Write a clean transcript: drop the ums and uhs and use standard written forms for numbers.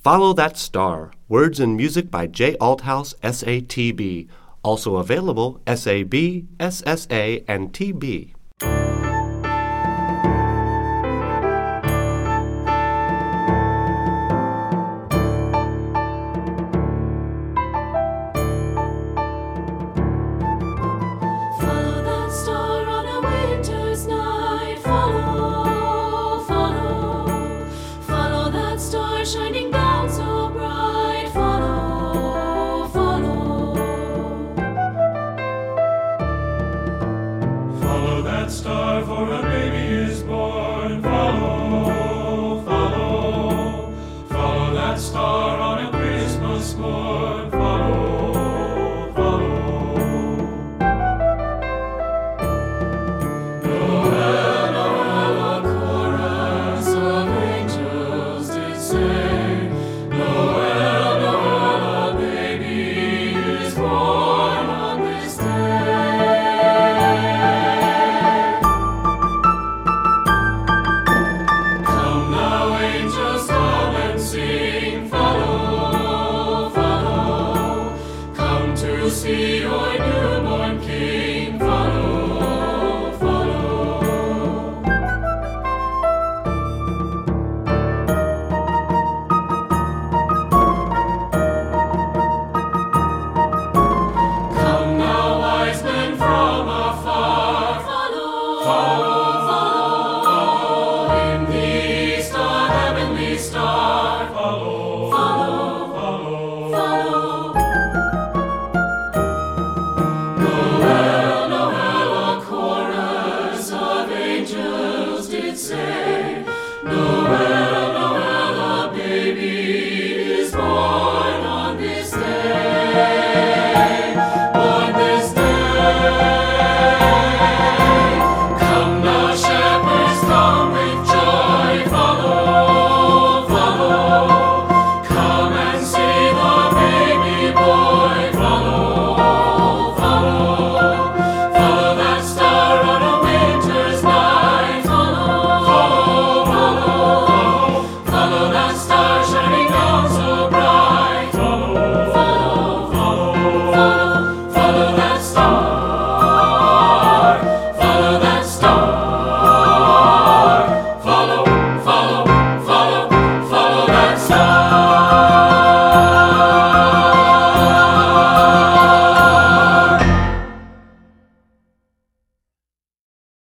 Follow That Star, words and music by J. Althouse, SATB. Also available, SAB, SSA, and TB. Star, for a baby is born. Follow, follow, follow that star on a Christmas morn.